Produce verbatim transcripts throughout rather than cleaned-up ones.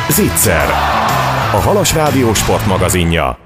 Zicser, a Halas Rádió sportmagazinja.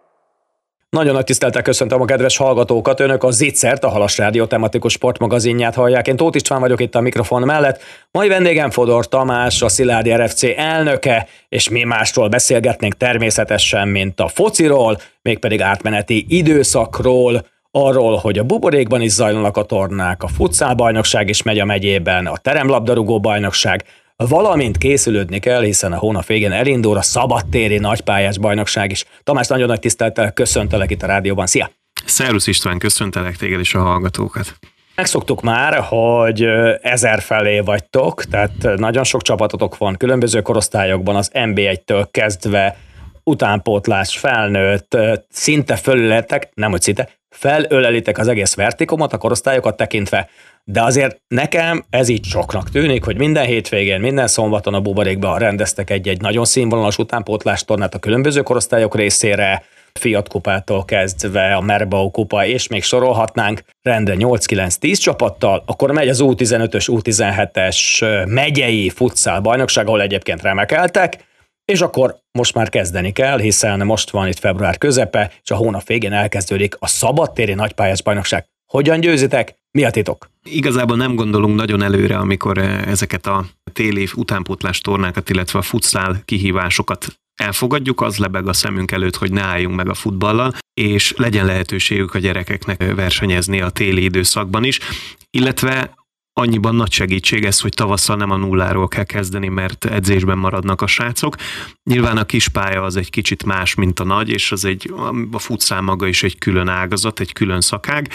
Nagyon nagy tisztelettel köszöntöm a kedves hallgatókat, önök a Zicsert, a Halas Rádió tematikus sportmagazinját hallják. Én Tóth István vagyok itt a mikrofon mellett, mai vendégem Fodor Tamás, a Szilágyi er ef cé elnöke, és mi másról beszélgetnénk természetesen, mint a fociról, mégpedig átmeneti időszakról, arról, hogy a buborékban is zajlanak a tornák, a futszálbajnokság is megy a megyében, a teremlabdarúgó bajnokság, valamint készülődni kell, hiszen a hónap végén elindul a szabadtéri nagypályás bajnokság is. Tamás, nagyon nagy tisztelettel köszöntelek itt a rádióban. Szia! Szervusz István, köszöntelek téged és a hallgatókat. Megszoktuk már, hogy ezer felé vagytok, tehát nagyon sok csapatotok van különböző korosztályokban, az en bé egytől kezdve utánpótlás, felnőtt, szinte fölöletek, nem hogy szinte, felölelitek az egész vertikumot, a korosztályokat tekintve, de azért nekem ez így soknak tűnik, hogy minden hétvégén, minden szombaton a buborékban rendeztek egy-egy nagyon színvonalas utánpótlás tornát a különböző korosztályok részére, Fiat kupától kezdve a Merbau kupa, és még sorolhatnánk rendre nyolc-kilenc-tíz csapattal, akkor megy az U tizenötös, U tizenhetes megyei futszál bajnokság, ahol egyébként remekeltek, és akkor most már kezdeni kell, hiszen most van itt február közepe, és a hónap végén elkezdődik a szabadtéri nagypályás bajnokság. Hogyan győzitek? Mi a titok? Igazából nem gondolunk nagyon előre, amikor ezeket a téli utánpótlás tornákat, illetve a futszál kihívásokat elfogadjuk, az lebeg a szemünk előtt, hogy ne álljunk meg a futballal, és legyen lehetőségük a gyerekeknek versenyezni a téli időszakban is, illetve annyiban nagy segítség ez, hogy tavasszal nem a nulláról kell kezdeni, mert edzésben maradnak a srácok. Nyilván a kispálya az egy kicsit más, mint a nagy, és az egy, a futszál maga is egy külön ágazat, egy külön szakág,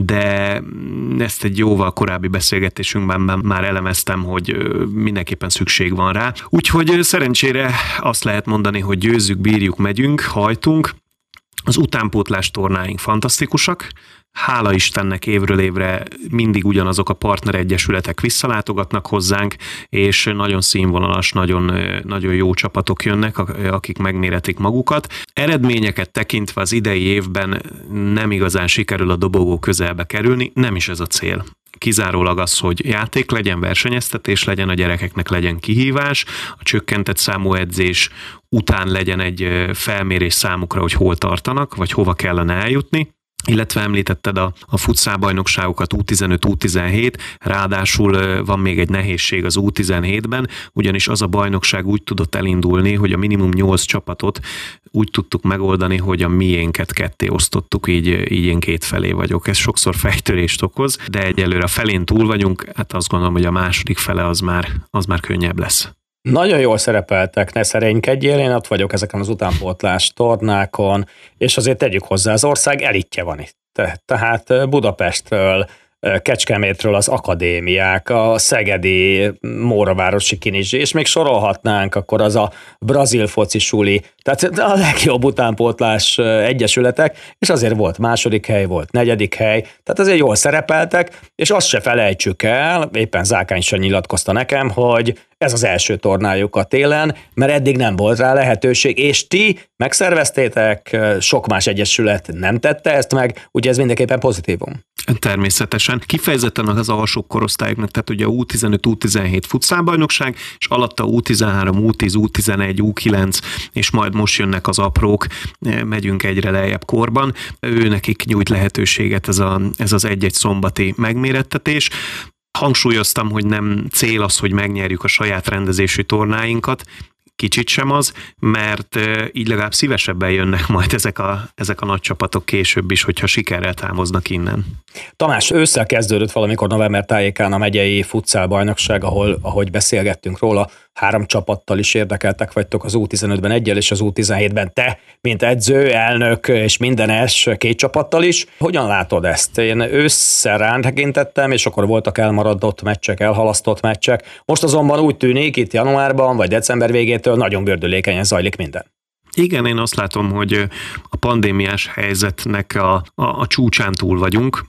de ezt egy jóval korábbi beszélgetésünkben már elemeztem, hogy mindenképpen szükség van rá. Úgyhogy szerencsére azt lehet mondani, hogy győzzük, bírjuk, megyünk, hajtunk. Az utánpótlás tornáink fantasztikusak, hála Istennek évről évre mindig ugyanazok a partneregyesületek visszalátogatnak hozzánk, és nagyon színvonalas, nagyon, nagyon jó csapatok jönnek, akik megméretik magukat. Eredményeket tekintve az idei évben nem igazán sikerül a dobogó közelbe kerülni, nem is ez a cél. Kizárólag az, hogy játék legyen, versenyeztetés legyen, a gyerekeknek legyen kihívás, a csökkentett számú edzés után legyen egy felmérés számukra, hogy hol tartanak, vagy hova kellene eljutni. Illetve említetted a, a futszálbajnokságokat U tizenöt, U tizenhét, ráadásul van még egy nehézség az U tizenhétben, ugyanis az a bajnokság úgy tudott elindulni, hogy a minimum nyolc csapatot úgy tudtuk megoldani, hogy a miénket ketté osztottuk, így, így én két felé vagyok. Ez sokszor fejtörést okoz, de egyelőre a felén túl vagyunk, hát azt gondolom, hogy a második fele az már, az már könnyebb lesz. Nagyon jól szerepeltek, ne szerénykedjél, én ott vagyok ezeken az utánpótlás tornákon, és azért tegyük hozzá, az ország elitje van itt. Tehát Budapestről, Kecskemétről az akadémiák, a szegedi Móravárosi Kinizsi, és még sorolhatnánk, akkor az a brazil foci suli, tehát a legjobb utánpótlás egyesületek, és azért volt második hely, volt negyedik hely, tehát azért jól szerepeltek, és azt se felejtsük el, éppen Zákány sem nyilatkozta nekem, hogy ez az első tornájuk a télen, mert eddig nem volt rá lehetőség, és ti megszerveztétek, sok más egyesület nem tette ezt meg, ugye ez mindenképpen pozitívum. Természetesen. Kifejezetten az alsóbb korosztályoknak, tehát ugye a U tizenöt, U tizenhét futszálbajnokság, és alatta U tizenhárom, U tíz, U tizenegy, U kilenc, és majd most jönnek az aprók, megyünk egyre lejjebb korban. Ő nekik nyújt lehetőséget ez, a, ez az egy-egy szombati megmérettetés. Hangsúlyoztam, hogy nem cél az, hogy megnyerjük a saját rendezésű tornáinkat, kicsit sem az, mert így legalább szívesebben jönnek majd ezek a, ezek a nagy csapatok később is, hogyha sikerrel távoznak innen. Tamás, ősszel kezdődött valamikor november tájékán a megyei futszálbajnokság, ahol, ahogy beszélgettünk róla, három csapattal is érdekeltek vagytok, az U tizenötben egyel és az U tizenhétben te, mint edző, elnök és mindenes két csapattal is. Hogyan látod ezt? Én ősszel rán tekintettem, és akkor voltak elmaradott meccsek, elhalasztott meccsek. Most azonban úgy tűnik, itt januárban vagy december végétől nagyon gördülékenyen zajlik minden. Igen, én azt látom, hogy a pandémiás helyzetnek a, a, a csúcsán túl vagyunk.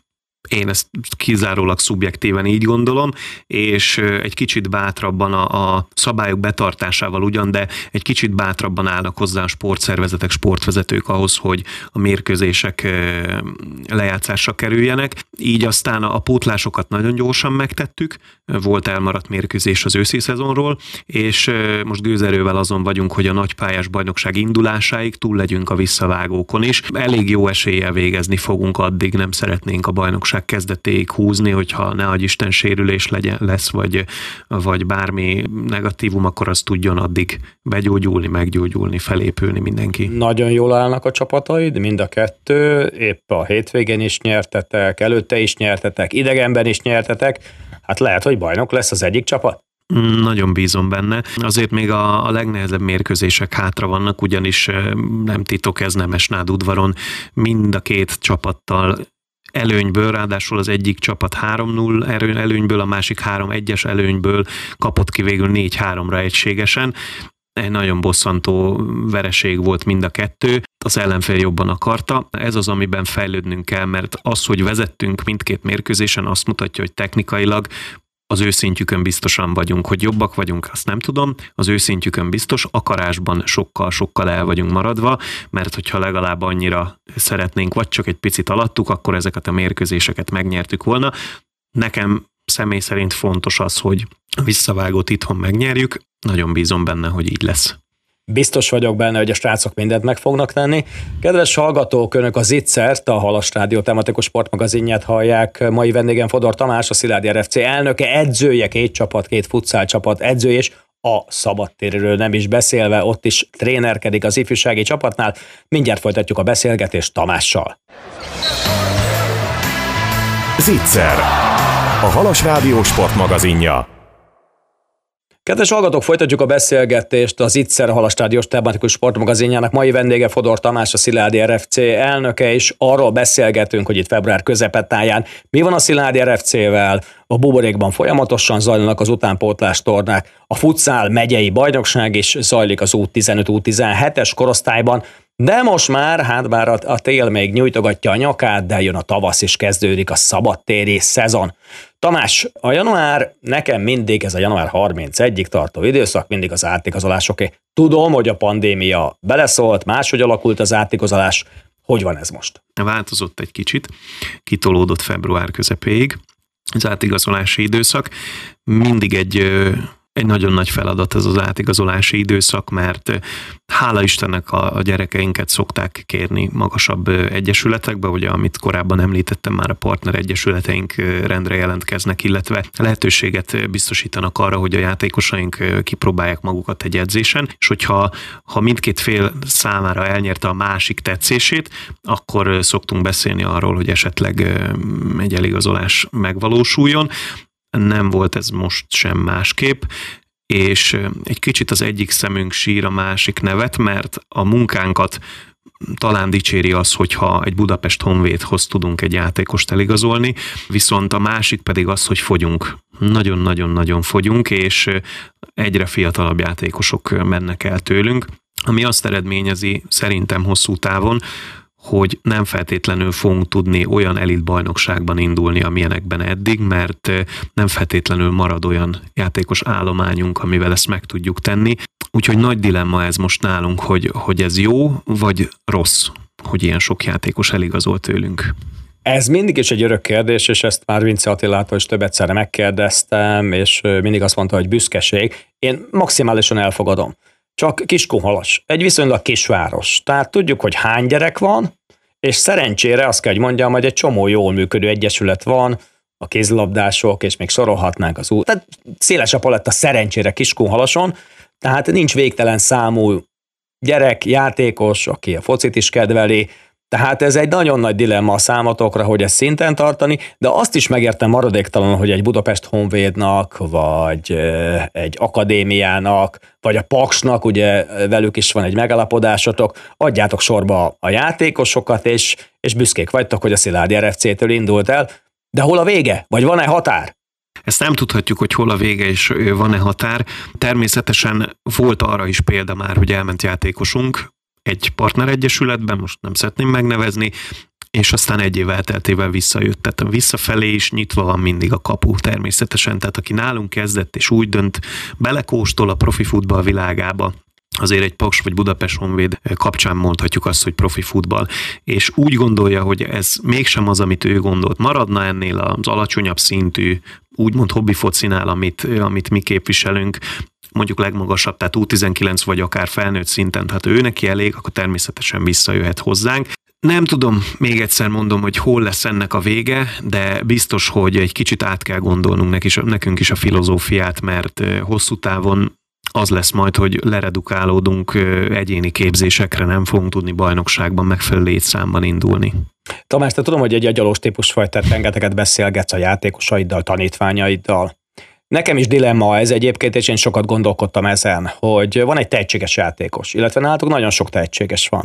Én ezt kizárólag szubjektíven így gondolom, és egy kicsit bátrabban a, a szabályok betartásával ugyan, de egy kicsit bátrabban állnak hozzá a sportszervezetek, sportvezetők ahhoz, hogy a mérkőzések lejátszásra kerüljenek. Így aztán a pótlásokat nagyon gyorsan megtettük, volt elmaradt mérkőzés az őszi szezonról, és most gőzerővel azon vagyunk, hogy a nagypályás bajnokság indulásáig túl legyünk a visszavágókon is. Elég jó eséllyel végezni fogunk, addig nem szeretnénk a bajnokság kezdetéig húzni, hogyha ne adj Isten sérülés legyen, lesz, vagy, vagy bármi negatívum, akkor az tudjon addig begyógyulni, meggyógyulni, felépülni mindenki. Nagyon jól állnak a csapataid, mind a kettő, épp a hétvégén is nyertetek, előtte is nyertetek, idegenben is nyertetek, hát lehet, hogy bajnok lesz az egyik csapat? Nagyon bízom benne. Azért még a, a legnehezebb mérkőzések hátra vannak, ugyanis nem titok, ez Nemesnád udvaron mind a két csapattal előnyből, ráadásul az egyik csapat három null előnyből, a másik három egyes előnyből kapott ki végül négy háromra egységesen. Egy nagyon bosszantó vereség volt mind a kettő, az ellenfél jobban akarta. Ez az, amiben fejlődnünk kell, mert az, hogy vezettünk mindkét mérkőzésen, azt mutatja, hogy technikailag az ő szintjükön biztosan vagyunk, hogy jobbak vagyunk, azt nem tudom, az ő szintjükön biztos, akarásban sokkal-sokkal el vagyunk maradva, mert hogyha legalább annyira szeretnénk, vagy csak egy picit alattuk, akkor ezeket a mérkőzéseket megnyertük volna. Nekem személy szerint fontos az, hogy a visszavágót itthon megnyerjük, nagyon bízom benne, hogy így lesz. Biztos vagyok benne, hogy a srácok mindent meg fognak tenni. Kedves hallgatók, önök a Zicsert, a Halas Rádió tematikus sportmagazinját hallják. Mai vendégem Fodor Tamás, a Szilágyi er ef cé elnöke, edzője, két csapat, két futszál csapat edzője, és a szabadtériről nem is beszélve, ott is trénerkedik az ifjúsági csapatnál. Mindjárt folytatjuk a beszélgetést Tamással. Zicser, a Halas Rádió sportmagazinja. Kedves hallgatók, folytatjuk a beszélgetést az Zicser Halas Rádiós tematikus sportmagazinjának. Mai vendége Fodor Tamás, a Szilágyi er ef cé elnöke, és arról beszélgetünk, hogy itt február közepetáján mi van a Szilágyi er ef cével. A buborékban folyamatosan zajlanak az utánpótlás tornák. A futszál megyei bajnokság is zajlik az U tizenöt U tizenhetes korosztályban, de most már, hát bár a, a tél még nyújtogatja a nyakát, de jön a tavasz és kezdődik a szabadtéri szezon. Tamás, a január, nekem mindig ez a január harmincegyedikéig tartó időszak, mindig az átigazolásoké. Tudom, hogy a pandémia beleszólt, máshogy alakult az átigazolás. Hogy van ez most? Változott egy kicsit, kitolódott február közepéig az átigazolási időszak. Mindig egy... Egy nagyon nagy feladat ez az átigazolási időszak, mert hála Istennek a gyerekeinket szokták kérni magasabb egyesületekbe, ugye amit korábban említettem, már a partner egyesületeink rendre jelentkeznek, illetve lehetőséget biztosítanak arra, hogy a játékosaink kipróbálják magukat egy edzésen, és hogyha ha mindkét fél számára elnyerte a másik tetszését, akkor szoktunk beszélni arról, hogy esetleg egy eligazolás megvalósuljon. Nem volt ez most sem másképp, és egy kicsit az egyik szemünk sír, a másik nevet, mert a munkánkat talán dicséri az, hogyha egy Budapest Honvédhoz tudunk egy játékost eligazolni, viszont a másik pedig az, hogy fogyunk. Nagyon-nagyon-nagyon fogyunk, és egyre fiatalabb játékosok mennek el tőlünk, ami azt eredményezi szerintem hosszú távon, hogy nem feltétlenül fogunk tudni olyan elit bajnokságban indulni, amilyenekben eddig, mert nem feltétlenül marad olyan játékos állományunk, amivel ezt meg tudjuk tenni. Úgyhogy nagy dilemma ez most nálunk, hogy, hogy ez jó vagy rossz, hogy ilyen sok játékos eligazol tőlünk. Ez mindig is egy örök kérdés, és ezt már Vince Attilától is több egyszerre megkérdeztem, és mindig azt mondta, hogy büszkeség. Én maximálisan elfogadom. Csak Kiskunhalas, egy viszonylag kisváros. Tehát tudjuk, hogy hány gyerek van, és szerencsére azt kell, hogy mondjam, hogy egy csomó jól működő egyesület van, a kézilabdások, és még sorolhatnánk az út. Tehát széles a paletta szerencsére Kiskunhalason, tehát nincs végtelen számú gyerek, játékos, aki a focit is kedveli, tehát ez egy nagyon nagy dilemma a számotokra, hogy ezt szinten tartani, de azt is megértem maradéktalanul, hogy egy Budapest Honvédnak, vagy egy akadémiának, vagy a Paksnak, ugye velük is van egy megállapodásotok, adjátok sorba a játékosokat, és, és büszkék vagytok, hogy a Szilágyi er ef cétől indult el, de hol a vége? Vagy van-e határ? Ezt nem tudhatjuk, hogy hol a vége és van-e határ. Természetesen volt arra is példa már, hogy elment játékosunk egy partneregyesületben, most nem szeretném megnevezni, és aztán egy év elteltével visszajött. Tehát visszafelé is nyitva van mindig a kapu természetesen. Tehát aki nálunk kezdett és úgy dönt, belekóstol a profi futball világába, azért egy Paks vagy Budapest Honvéd kapcsán mondhatjuk azt, hogy profi futball, és úgy gondolja, hogy ez mégsem az, amit ő gondolt. Maradna ennél az alacsonyabb szintű, úgymond hobbi focinál, amit, amit mi képviselünk, mondjuk legmagasabb, tehát U tizenkilenc vagy akár felnőtt szinten, tehát ő neki elég, akkor természetesen visszajöhet hozzánk. Nem tudom, még egyszer mondom, hogy hol lesz ennek a vége, de biztos, hogy egy kicsit át kell gondolnunk nekünk is a filozófiát, mert hosszú távon az lesz majd, hogy leredukálódunk egyéni képzésekre, nem fogunk tudni bajnokságban megfelelő létszámban indulni. Tamás, te tudom, hogy egy agyalós típus vagy, tehát rengeteget beszélgetsz a játékosaiddal, tanítványaiddal. Nekem is dilemma ez egyébként, és én sokat gondolkodtam ezen, hogy van egy tehetséges játékos, illetve nálatok nagyon sok tehetséges van.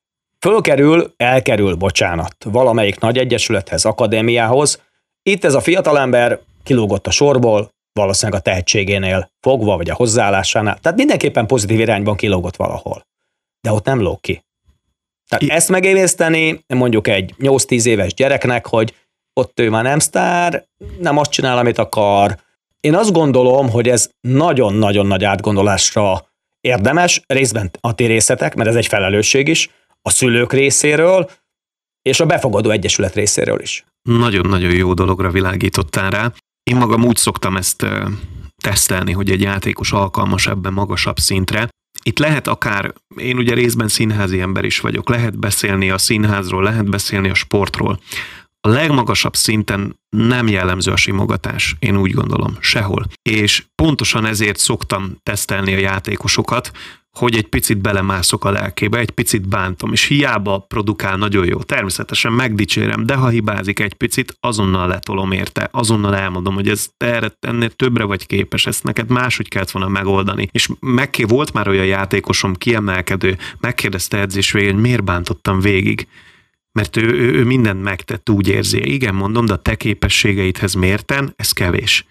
Fölkerül, elkerül, bocsánat, valamelyik nagy egyesülethez, akadémiához. Itt ez a fiatalember kilógott a sorból, valószínűleg a tehetségénél fogva, vagy a hozzáállásánál. Tehát mindenképpen pozitív irányban kilógott valahol. De ott nem lóg ki. Tehát I- ezt megélészteni mondjuk egy nyolc-tíz éves gyereknek, hogy ott ő már nem sztár, nem azt csinál, amit akar. Én azt gondolom, hogy ez nagyon-nagyon nagy átgondolásra érdemes, részben a ti részetek, mert ez egy felelősség is, a szülők részéről, és a befogadó egyesület részéről is. Nagyon-nagyon jó dologra világítottál rá. Én magam úgy szoktam ezt tesztelni, hogy egy játékos alkalmas ebben magasabb szintre. Itt lehet akár, én ugye részben színházi ember is vagyok, lehet beszélni a színházról, lehet beszélni a sportról. A legmagasabb szinten nem jellemző a simogatás, én úgy gondolom, sehol. És pontosan ezért szoktam tesztelni a játékosokat, hogy egy picit belemászok a lelkébe, egy picit bántom, és hiába produkál nagyon jó. Természetesen megdicsérem, de ha hibázik egy picit, azonnal letolom érte, azonnal elmondom, hogy ez te erre, ennél többre vagy képes, ezt neked máshogy kellett volna megoldani. És megké volt már olyan játékosom, kiemelkedő, megkérdezte edzés végén, hogy miért bántottam végig. Mert ő, ő, ő mindent megtett, úgy érzi. Igen, mondom, de a te képességeidhez mérten, ez kevés.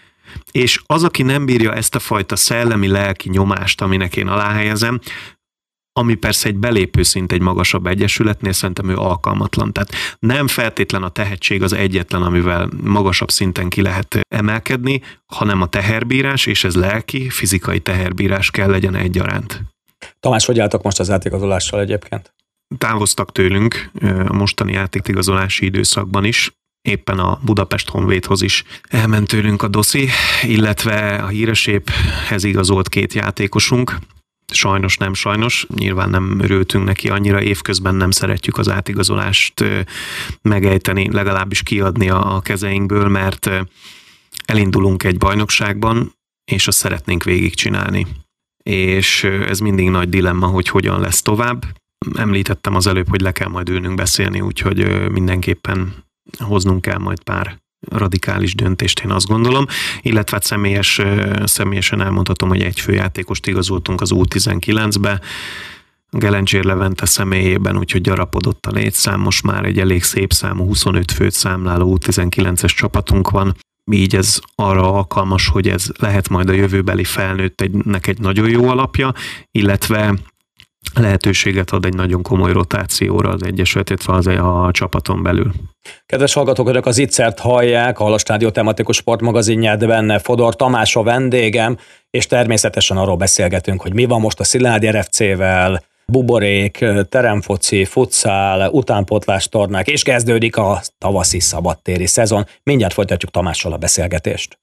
És az, aki nem bírja ezt a fajta szellemi-lelki nyomást, aminek én aláhelyezem, ami persze egy belépőszint egy magasabb egyesületnél, szerintem ő alkalmatlan. Tehát nem feltétlen a tehetség az egyetlen, amivel magasabb szinten ki lehet emelkedni, hanem a teherbírás, és ez lelki, fizikai teherbírás kell legyen egyaránt. Tamás, hogy álltok most az játékozolással egyébként? Távoztak tőlünk a mostani játékigazolási időszakban is, éppen a Budapest Honvédhoz is elment tőlünk a doszi, illetve a Híreséphez igazolt két játékosunk. Sajnos nem sajnos, nyilván nem örültünk neki annyira, évközben nem szeretjük az átigazolást megejteni, legalábbis kiadni a kezeinkből, mert elindulunk egy bajnokságban, és azt szeretnénk végigcsinálni. És ez mindig nagy dilemma, hogy hogyan lesz tovább. Említettem az előbb, hogy le kell majd ülnünk beszélni, úgyhogy mindenképpen hoznunk kell majd pár radikális döntést, én azt gondolom, illetve személyes, személyesen elmondhatom, hogy egy főjátékost igazoltunk az U tizenkilencbe, Gelencsér Levente személyében, úgyhogy gyarapodott a létszám, most már egy elég szép számú, huszonöt főt számláló U tizenkilences csapatunk van, így ez arra alkalmas, hogy ez lehet majd a jövőbeli felnőttnek egy nagyon jó alapja, illetve lehetőséget ad egy nagyon komoly rotációra az egyesület, illetve az a csapaton belül. Kedves hallgatók, önök az Ittszert hallják, a Halasrádió tematikus sportmagazinját, benne Fodor Tamás a vendégem, és természetesen arról beszélgetünk, hogy mi van most a Szilágyi er ef cé-vel, buborék, teremfoci, futszál, utánpótlás tornák, és kezdődik a tavaszi szabadtéri szezon. Mindjárt folytatjuk Tamással a beszélgetést.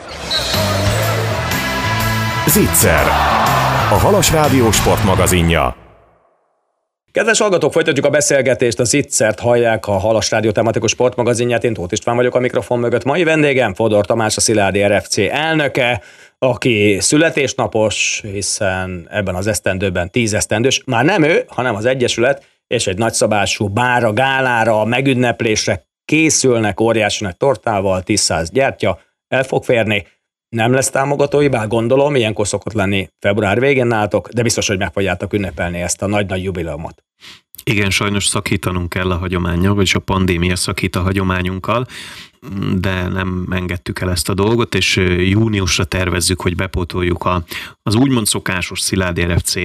Zicser, a Halasrádió sportmagazinja. Kedves hallgatók, folytatjuk a beszélgetést, az Ittszert hallják, a Halasrádió tematikus sportmagazinját, én Tóth István vagyok a mikrofon mögött. Mai vendégem Fodor Tamás, a Szilágyi er ef cé elnöke, aki születésnapos, hiszen ebben az esztendőben tíz esztendős, már nem ő, hanem az egyesület, és egy nagyszabású bára, gálára, megünneplésre készülnek óriási nagy tortával, tízszáz gyertya, el fog férni. Nem lesz támogatói, bár gondolom, ilyenkor szokott lenni február végén nálatok, de biztos, hogy meg fogjátok ünnepelni ezt a nagy-nagy jubileumot. Igen, sajnos szakítanunk kell a hagyománnyal, vagyis a pandémia szakít a hagyományunkkal, de nem engedtük el ezt a dolgot, és júniusra tervezzük, hogy bepótoljuk a, az úgymond szokásos Szilágyi er ef cé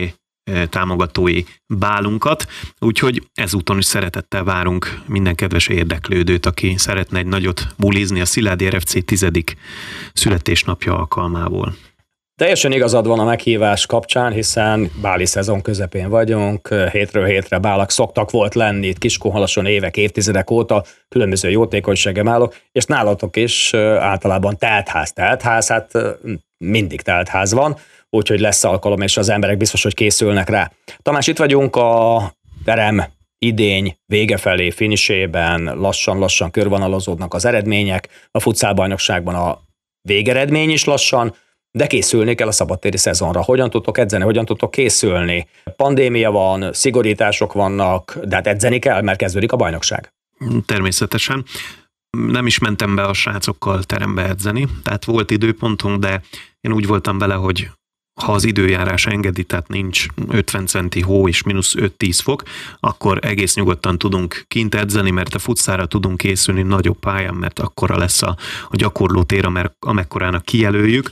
támogatói bálunkat, úgyhogy ezúton is szeretettel várunk minden kedves érdeklődőt, aki szeretne egy nagyot bulizni a Szilágyi er ef cé tizedik születésnapja alkalmából. Teljesen igazad van a meghívás kapcsán, hiszen báli szezon közepén vagyunk, hétről hétre bálak szoktak volt lenni itt Kiskunhalason évek, évtizedek óta, különböző jótékonysági bálok, és nálatok is általában teltház, teltház, hát mindig teltház van, úgyhogy lesz alkalom, és az emberek biztos, hogy készülnek rá. Tamás, itt vagyunk a terem idény vége felé, finisében, lassan-lassan körvonalazódnak az eredmények, a futszálbajnokságban a végeredmény is lassan, de készülni kell a szabadtéri szezonra. Hogyan tudtok edzeni, hogyan tudtok készülni? Pandémia van, szigorítások vannak, de hát edzeni kell, mert kezdődik a bajnokság. Természetesen. Nem is mentem be a srácokkal terembe edzeni, tehát volt időpontunk, de én úgy voltam vele, hogy ha az időjárás engedi, tehát nincs ötven centi hó és mínusz öt-tíz fok, akkor egész nyugodtan tudunk kint edzeni, mert a futszára tudunk készülni nagyobb pályán, mert akkora lesz a, a gyakorlótér, amekkorának kijelöljük,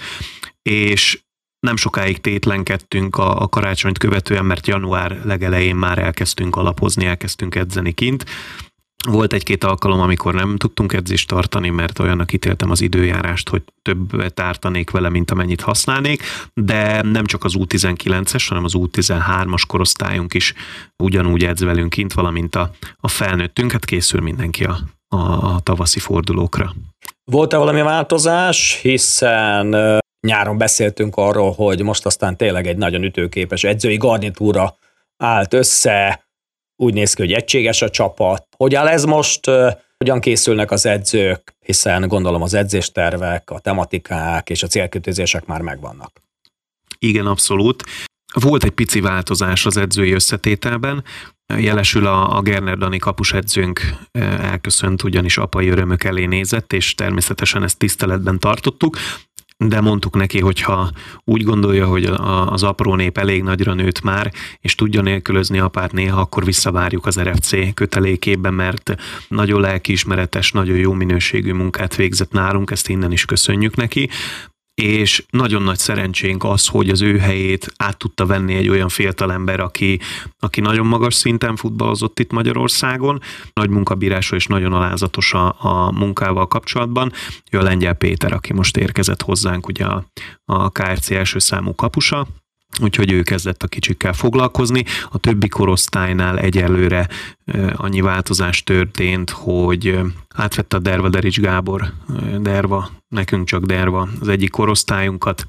és nem sokáig tétlenkedtünk a, a karácsonyt követően, mert január legelején már elkezdtünk alapozni, elkezdtünk edzeni kint. Volt egy-két alkalom, amikor nem tudtunk edzést tartani, mert olyannak ítéltem az időjárást, hogy többet ártanék vele, mint amennyit használnék, de nem csak az U tizenkilences, hanem az U tizenhármas korosztályunk is ugyanúgy edz velünk kint, valamint a, a felnőttünk, hát készül mindenki a, a, a tavaszi fordulókra. Volt-e valami változás, hiszen nyáron beszéltünk arról, hogy most aztán tényleg egy nagyon ütőképes edzői garnitúra állt össze, úgy néz ki, hogy egységes a csapat. Hogy áll ez most? Hogyan készülnek az edzők? Hiszen gondolom az edzéstervek, a tematikák és a célkötőzések már megvannak. Igen, abszolút. Volt egy pici változás az edzői összetételben. Jelesül a, a Gerner Dani kapusedzőnk elköszönt, ugyanis apai örömök elé nézett, és természetesen ezt tiszteletben tartottuk. De mondtuk neki, hogy ha úgy gondolja, hogy az apró nép elég nagyra nőtt már, és tudja nélkülözni apát néha, akkor visszavárjuk az er ef cé kötelékében, mert nagyon lelkiismeretes, nagyon jó minőségű munkát végzett nálunk, ezt innen is köszönjük neki. És nagyon nagy szerencsénk az, hogy az ő helyét át tudta venni egy olyan fiatalember, aki, aki nagyon magas szinten futballozott itt Magyarországon, nagy munkabírású és nagyon alázatos a, a munkával kapcsolatban. Ő a Lengyel Péter, aki most érkezett hozzánk, ugye a, a ká ef cé első számú kapusa, úgyhogy ő kezdett a kicsikkel foglalkozni. A többi korosztálynál egyelőre annyi változás történt, hogy átvette a Derva Derics Gábor, Derva, nekünk csak Derva, az egyik korosztályunkat,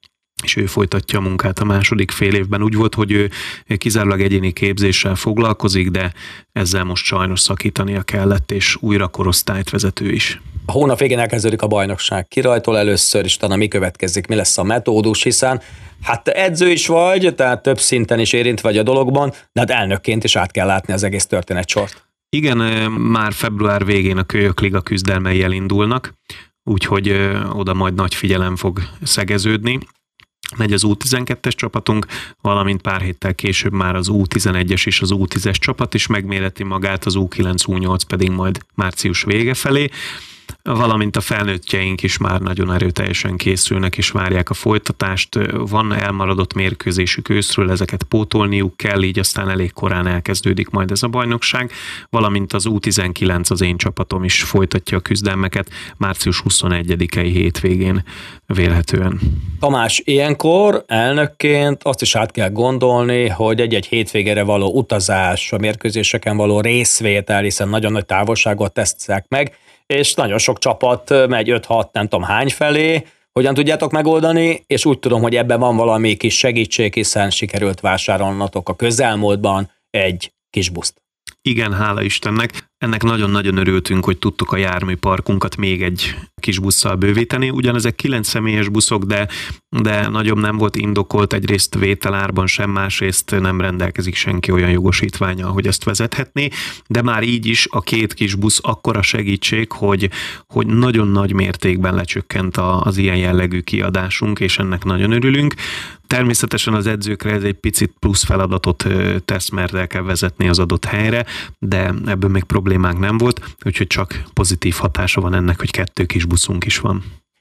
és ő folytatja a munkát a második fél évben. Úgy volt, hogy ő kizárólag egyéni képzéssel foglalkozik, de ezzel most sajnos szakítania kellett, és újra korosztályt vezető is. A hónap végén elkezdődik a bajnokság. Ki rajtol először, és utána mi következik, mi lesz a metódus, hiszen hát edző is vagy, tehát több szinten is érint vagy a dologban, de hát elnökként is át kell látni az egész történetsort. Igen, már február végén a Kölyök Liga küzdelmei elindulnak, úgyhogy oda majd nagy figyelem fog szegeződni. Megy az U tizenkettes csapatunk, valamint pár héttel később már az U tizenegyes és az U tízes csapat is megméreti magát, az U kilenc U nyolc pedig majd március vége felé, valamint a felnőttjeink is már nagyon erőteljesen készülnek és várják a folytatást. Van elmaradott mérkőzésük őszről, ezeket pótolniuk kell, így aztán elég korán elkezdődik majd ez a bajnokság, valamint az U tizenkilenc, az én csapatom is folytatja a küzdelmeket március huszonegyedikei hétvégén vélhetően. Tamás, ilyenkor elnökként azt is át kell gondolni, hogy egy-egy hétvégére való utazás, a mérkőzéseken való részvétel, hiszen nagyon nagy távolságot tesznek meg, és nagyon sok csapat megy öt-hat nem tudom hány felé, hogyan tudjátok megoldani, és úgy tudom, hogy ebben van valami kis segítség, hiszen sikerült vásárolnatok a közelmúltban egy kis buszt. Igen, hála Istennek. Ennek nagyon-nagyon örültünk, hogy tudtuk a járműparkunkat még egy kis busszal bővíteni. Ugyan ezek kilenc személyes buszok, de, de nagyobb nem volt indokolt, egyrészt vételárban sem, másrészt nem rendelkezik senki olyan jogosítvánnyal, hogy ezt vezethetné, de már így is a két kis busz akkora segítség, hogy, hogy nagyon nagy mértékben lecsökkent az ilyen jellegű kiadásunk, és ennek nagyon örülünk. Természetesen az edzőkre ez egy picit plusz feladatot tesz, mert el kell vezetni az adott helyre, de ebből még problémánk nem volt, úgyhogy csak pozitív hatása van ennek, hogy kettő kis buszunk is van.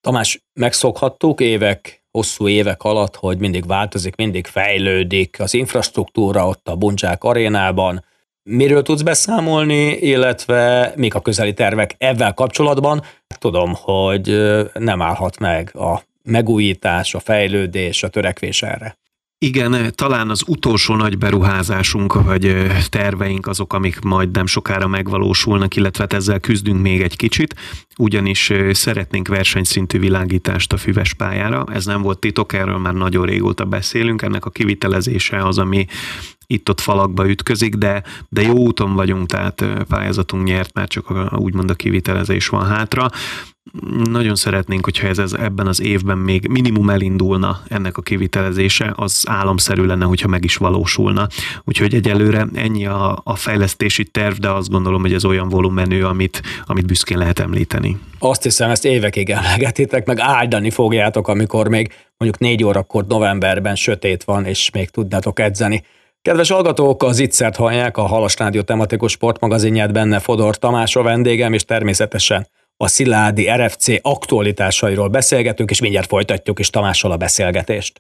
Tamás, megszokhattuk évek, hosszú évek alatt, hogy mindig változik, mindig fejlődik az infrastruktúra ott a Bundzsák arénában. Miről tudsz beszámolni, illetve mik a közeli tervek ezzel kapcsolatban? Tudom, hogy nem állhat meg a megújítás, a fejlődés, a törekvés erre. Igen, talán az utolsó nagy beruházásunk, vagy terveink azok, amik majd nem sokára megvalósulnak, illetve ezzel küzdünk még egy kicsit, ugyanis szeretnénk versenyszintű világítást a füves pályára. Ez nem volt titok, erről már nagyon régóta beszélünk, ennek a kivitelezése az, ami itt-ott falakba ütközik, de, de jó úton vagyunk, tehát pályázatunk nyert, már csak a, úgymond a kivitelezés van hátra. Nagyon szeretnénk, hogyha ez, ez ebben az évben még minimum elindulna ennek a kivitelezése, az álomszerű lenne, hogyha meg is valósulna. Úgyhogy egyelőre ennyi a, a fejlesztési terv, de azt gondolom, hogy ez olyan volumenű, amit, amit büszkén lehet említeni. Azt hiszem, ezt évekig emlegetitek, meg áldani fogjátok, amikor még mondjuk négy órakor novemberben sötét van, és még tudnátok edzeni. Kedves hallgatók, az Ittszert hallják, a Halas Rádió tematikus sportmagazinját, benne Fodor Tamás a vendégem, és természetesen a Sziládi er ef cé aktualitásairól beszélgetünk, és mindjárt folytatjuk is Tamással a beszélgetést.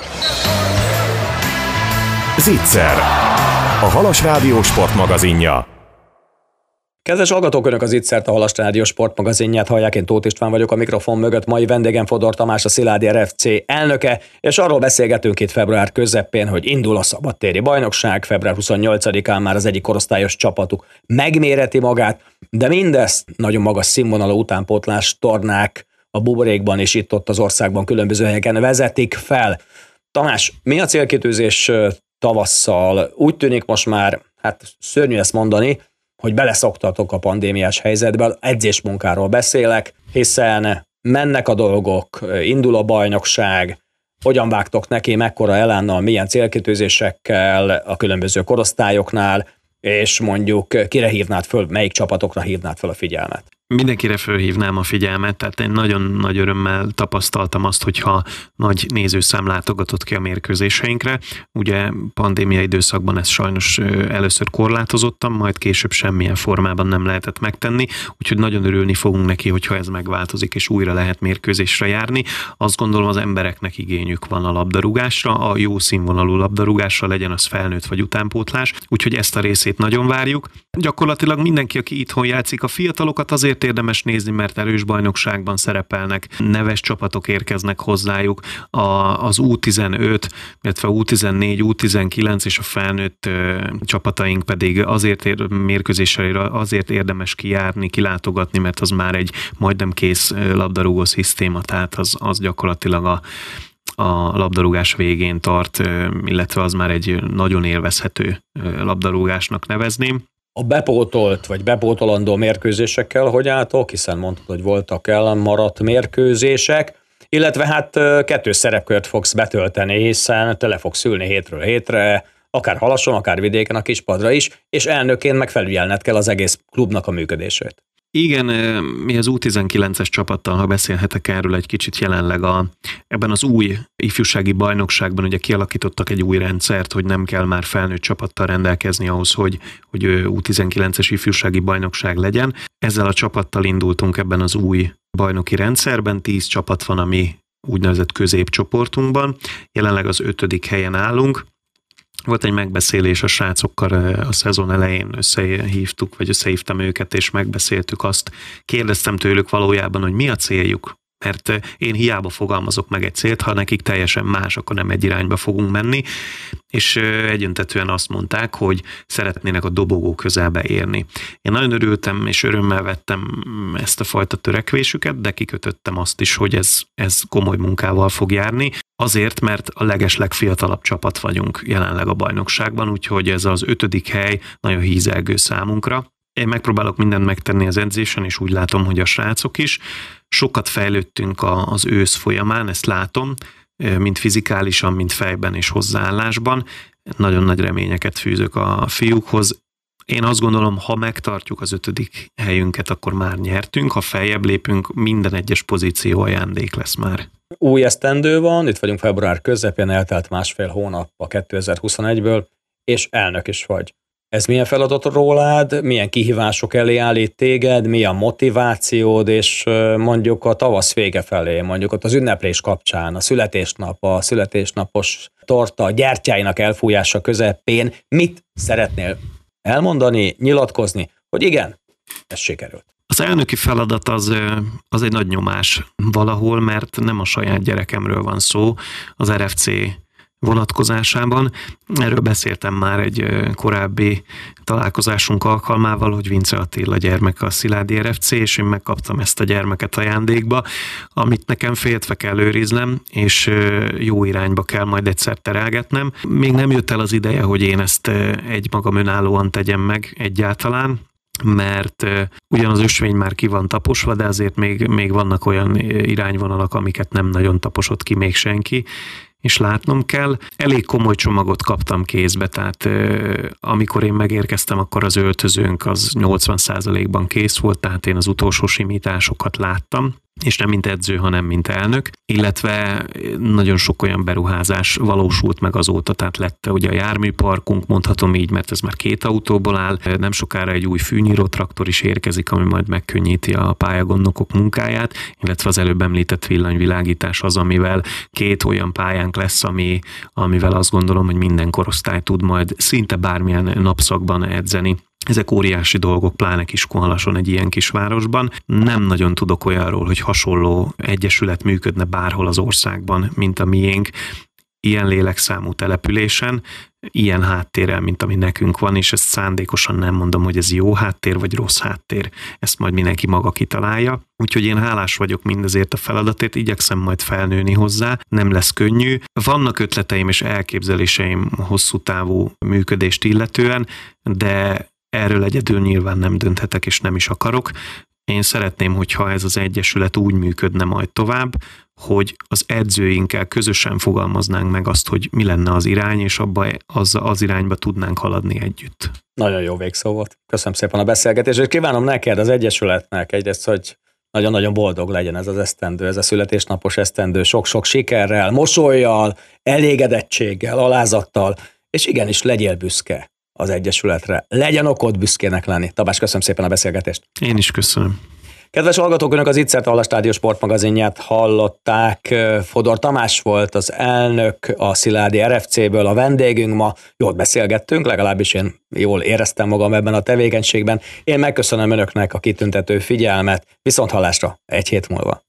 Zicser, a Halas Rádió sportmagazinja. Kedves hallgatók, önök az Ittszert, a Halas Rádió sportmagazinját hallják, én Tóth István vagyok a mikrofon mögött, mai vendégem Fodor Tamás, a Sziládi er ef cé elnöke, és arról beszélgetünk itt február közepén, hogy indul a szabadtéri bajnokság, február huszonnyolcadikán már az egyik korosztályos csapatuk megméreti magát, de mindezt nagyon magas színvonalú utánpótlás tornák a buborékban és itt-ott az országban különböző helyeken vezetik fel. Tamás, mi a célkitűzés tavasszal? Úgy tűnik most már, hát szörnyű ezt mondani, hogy beleszoktatok a pandémiás helyzetbe, edzésmunkáról beszélek, hiszen mennek a dolgok, indul a bajnokság, hogyan vágtok neki, mekkora elánnal, milyen célkitűzésekkel a különböző korosztályoknál, és mondjuk kire hívnád föl, melyik csapatokra hívnád föl a figyelmet? Mindenkire fölhívnám a figyelmet, tehát én nagyon nagy örömmel tapasztaltam azt, hogyha nagy nézőszám látogatott ki a mérkőzéseinkre. Ugye pandémia időszakban ez sajnos először korlátozottam, majd később semmilyen formában nem lehetett megtenni, úgyhogy nagyon örülni fogunk neki, hogyha ez megváltozik, és újra lehet mérkőzésre járni. Azt gondolom, az embereknek igényük van a labdarúgásra, a jó színvonalú labdarúgásra, legyen az felnőtt vagy utánpótlás, úgyhogy ezt a részét nagyon várjuk. Gyakorlatilag mindenki, aki itthon játszik, a fiatalokat azért érdemes nézni, mert erős bajnokságban szerepelnek, neves csapatok érkeznek hozzájuk, a, az U tizenöt, illetve U tizennégy, U tizenkilenc és a felnőtt ö, csapataink pedig azért ér, mérkőzésre azért érdemes kijárni, kilátogatni, mert az már egy majdnem kész labdarúgó szisztéma, tehát az, az gyakorlatilag a a labdarúgás végén tart, illetve az már egy nagyon élvezhető labdarúgásnak nevezném. A bepótolt vagy bepótolandó mérkőzésekkel hogy álltok, hiszen mondtad, hogy voltak elmaradt mérkőzések, illetve hát kettős szerepkört fogsz betölteni, hiszen te le fogsz ülni hétről hétre, akár Halason, akár vidéken a kispadra is, és elnökként meg felügyelned kell az egész klubnak a működését. Igen, mi az U tizenkilences csapattal, ha beszélhetek erről egy kicsit jelenleg, a, ebben az új ifjúsági bajnokságban ugye kialakítottak egy új rendszert, hogy nem kell már felnőtt csapattal rendelkezni ahhoz, hogy, hogy U tizenkilences ifjúsági bajnokság legyen. Ezzel a csapattal indultunk ebben az új bajnoki rendszerben, tíz csapat van a mi úgynevezett középcsoportunkban, jelenleg az ötödik helyen állunk. Volt egy megbeszélés a srácokkal a szezon elején, összehívtuk, vagy összehívtam őket, és megbeszéltük azt. Kérdeztem tőlük valójában, hogy mi a céljuk. Mert én hiába fogalmazok meg egy célt, ha nekik teljesen más, akkor nem egy irányba fogunk menni. És egyöntetően azt mondták, hogy szeretnének a dobogó közelbe érni. Én nagyon örültem, és örömmel vettem ezt a fajta törekvésüket, de kikötöttem azt is, hogy ez, ez komoly munkával fog járni. Azért, mert a legeslegfiatalabb csapat vagyunk jelenleg a bajnokságban, úgyhogy ez az ötödik hely nagyon hízelgő számunkra. Én megpróbálok mindent megtenni az edzésen, és úgy látom, hogy a srácok is. Sokat fejlődtünk az ősz folyamán, ezt látom, mind fizikálisan, mind fejben és hozzáállásban. Nagyon nagy reményeket fűzök a fiúkhoz. Én azt gondolom, ha megtartjuk az ötödik helyünket, akkor már nyertünk, ha feljebb lépünk, minden egyes pozíció ajándék lesz már. Új esztendő van, itt vagyunk február közepén, eltelt másfél hónap a kétezer-huszonegyből, és elnök is vagy. Ez milyen feladat rólád, milyen kihívások elé állít téged, mi a motivációd, és mondjuk a tavasz vége felé, mondjuk ott az ünneplés kapcsán, a születésnap, a születésnapos torta, a gyertyáinak elfújása közepén mit szeretnél elmondani, nyilatkozni, hogy igen, ez sikerült? Az elnöki feladat az, az egy nagy nyomás valahol, mert nem a saját gyerekemről van szó az er ef cé vonatkozásában. Erről beszéltem már egy korábbi találkozásunk alkalmával, hogy Vince Attila gyermeke a Sziládi er ef cé, és én megkaptam ezt a gyermeket ajándékba, amit nekem féltve kell őriznem, és jó irányba kell majd egyszer terelgetnem. Még nem jött el az ideje, hogy én ezt egy magam önállóan tegyem meg egyáltalán, mert ugyan az ösvény már ki van taposva, de azért még, még vannak olyan irányvonalak, amiket nem nagyon taposott ki még senki, és látnom kell. Elég komoly csomagot kaptam kézbe, tehát euh, amikor én megérkeztem, akkor az öltözőnk az nyolcvan százalékban kész volt, tehát én az utolsó simításokat láttam, és nem mint edző, hanem mint elnök, illetve nagyon sok olyan beruházás valósult meg azóta, tehát lett ugye a járműparkunk, mondhatom így, mert ez már két autóból áll, nem sokára egy új fűnyíró traktor is érkezik, ami majd megkönnyíti a pályagondnokok munkáját, illetve az előbb említett villanyvilágítás az, amivel két olyan pályánk lesz, ami, amivel azt gondolom, hogy minden korosztály tud majd szinte bármilyen napszakban edzeni. Ezek óriási dolgok, pláne Kiskunhalason, egy ilyen kisvárosban. Nem nagyon tudok olyanról, hogy hasonló egyesület működne bárhol az országban, mint a miénk, ilyen lélekszámú településen, ilyen háttérrel, mint ami nekünk van, és ezt szándékosan nem mondom, hogy ez jó háttér, vagy rossz háttér. Ezt majd mindenki maga kitalálja. Úgyhogy én hálás vagyok mindezért a feladatért, igyekszem majd felnőni hozzá, nem lesz könnyű. Vannak ötleteim és elképzeléseim hosszú távú működést illetően, de erről egyedül nyilván nem dönthetek, és nem is akarok. Én szeretném, hogyha ez az egyesület úgy működne majd tovább, hogy az edzőinkkel közösen fogalmaznánk meg azt, hogy mi lenne az irány, és abba az, az irányba tudnánk haladni együtt. Nagyon jó végszó volt. Köszönöm szépen a beszélgetést, és kívánom neked, az egyesületnek egyrészt, hogy nagyon-nagyon boldog legyen ez az esztendő, ez a születésnapos esztendő, sok-sok sikerrel, mosollyal, elégedettséggel, alázattal, és igenis legyél büszke az egyesületre. Legyen okod büszkének lenni. Tabás, köszönöm szépen a beszélgetést. Én is köszönöm. Kedves hallgatók, önök az Itt Szert a Hallasrádió sportmagazinját hallották. Fodor Tamás volt az elnök a Sziládi er ef céből, a vendégünk ma. Jól beszélgettünk, legalábbis én jól éreztem magam ebben a tevékenységben. Én megköszönöm önöknek a kitüntető figyelmet. Viszont hallásra egy hét múlva.